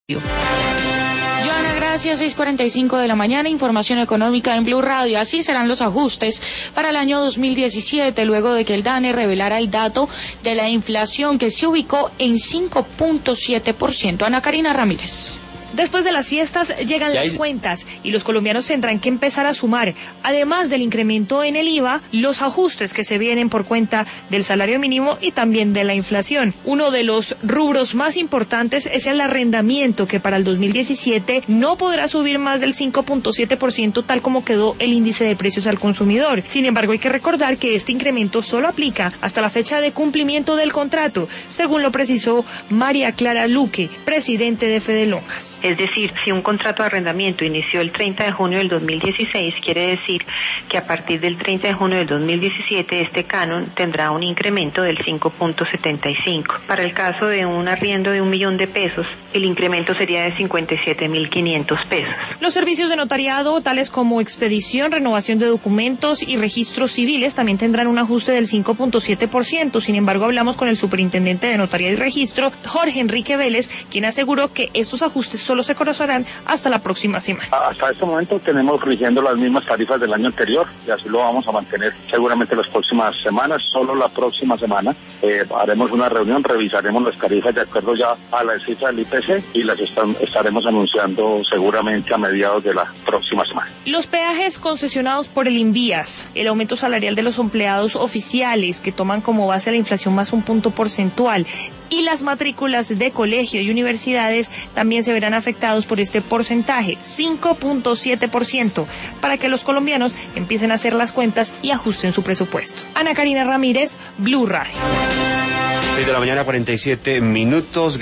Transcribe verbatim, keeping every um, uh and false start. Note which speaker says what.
Speaker 1: Joana, gracias. seis cuarenta y cinco de la mañana, información económica en Blue Radio. Así serán los ajustes para el año dos mil diecisiete, luego de que el DANE revelara el dato de la inflación, que se ubicó en cinco punto siete por ciento. Ana Karina Ramírez.
Speaker 2: Después de las fiestas llegan las cuentas y los colombianos tendrán que empezar a sumar, además del incremento en el I V A, los ajustes que se vienen por cuenta del salario mínimo y también de la inflación. Uno de los rubros más importantes es el arrendamiento, que para el dos mil diecisiete no podrá subir más del cinco punto siete por ciento, tal como quedó el índice de precios al consumidor. Sin embargo, hay que recordar que este incremento solo aplica hasta la fecha de cumplimiento del contrato, según lo precisó María Clara Luque, presidente de Fedelongas.
Speaker 3: Es decir, si un contrato de arrendamiento inició el treinta de junio del dos mil dieciséis, quiere decir que a partir del treinta de junio del dos mil diecisiete este canon tendrá un incremento del cinco punto setenta y cinco. Para el caso de un arriendo de un millón de pesos, el incremento sería de cincuenta y siete mil quinientos pesos.
Speaker 2: Los servicios de notariado, tales como expedición, renovación de documentos y registros civiles, también tendrán un ajuste del cinco punto siete por ciento. Sin embargo, hablamos con el superintendente de notaría y registro, Jorge Enrique Vélez, quien aseguró que estos ajustes solo se conocerán hasta la próxima semana.
Speaker 4: Hasta este momento tenemos rigiendo las mismas tarifas del año anterior y así lo vamos a mantener seguramente las próximas semanas. Solo la próxima semana eh, haremos una reunión, revisaremos las tarifas de acuerdo ya a la cifra del I P C y las están, estaremos anunciando seguramente a mediados de la próxima semana.
Speaker 2: Los peajes concesionados por el INVIAS, el aumento salarial de los empleados oficiales, que toman como base la inflación más un punto porcentual, y las matrículas de colegio y universidades también se verán afectados por este porcentaje, cinco punto siete por ciento, para que los colombianos empiecen a hacer las cuentas y ajusten su presupuesto. Ana Karina Ramírez, Blue Radio.
Speaker 5: seis de la mañana, cuarenta y siete minutos.